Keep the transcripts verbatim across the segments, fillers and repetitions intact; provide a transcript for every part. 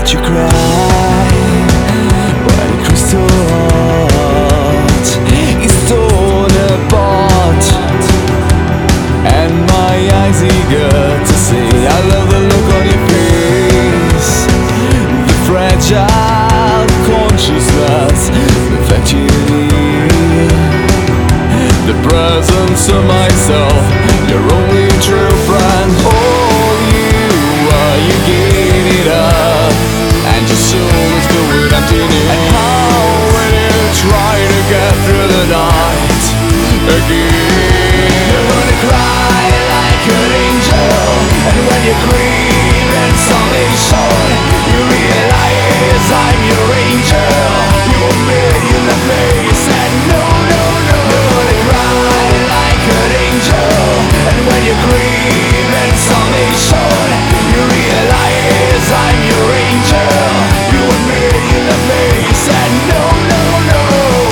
that you cry when your crystal heart is torn apart, and my eyes eager to see. I love the look on your face, the fragile consciousness that you need, the presence of myself, your only true friend. All you are, you get it up, and your soul is going empty new. And how will you try to get through the night again? You're gonna cry like an angel, and when you grieve and something short, you realize I'm your angel. You were made in the face, and no, no, no. You're gonna cry like an angel, and when you grieve and something short, you realize I'm your angel. You were made in the face, and no, no, no.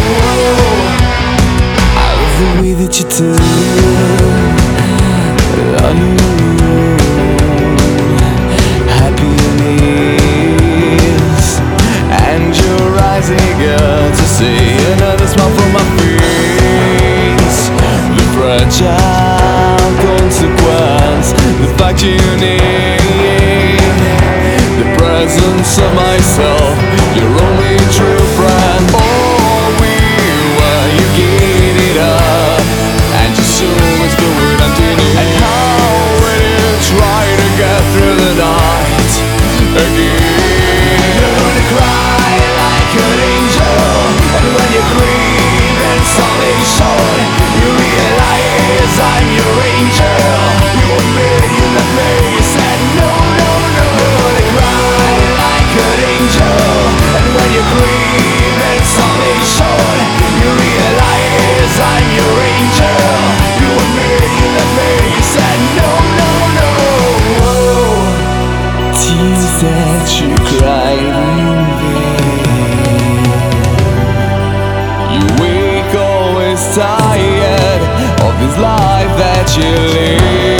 I love the way that you do on your own, happy and ease, and your eyes eager to see another smile from my face. The fragile consequence, the fact you need, the presence of myself, your only true friend. All we were, you get it up, and your soul is going empty new. And how will you try to get through the night again? You're gonna cry like an angel, and when you grieve and something short, you realize I'm your angel. You were made in the face, and no, no, no. You're gonna cry like an angel, and when you grieve and something short, you realize I'm your angel. You were made in the face, and no, no, no. Tears that you cried in vain. You wake always tired of this life that you live.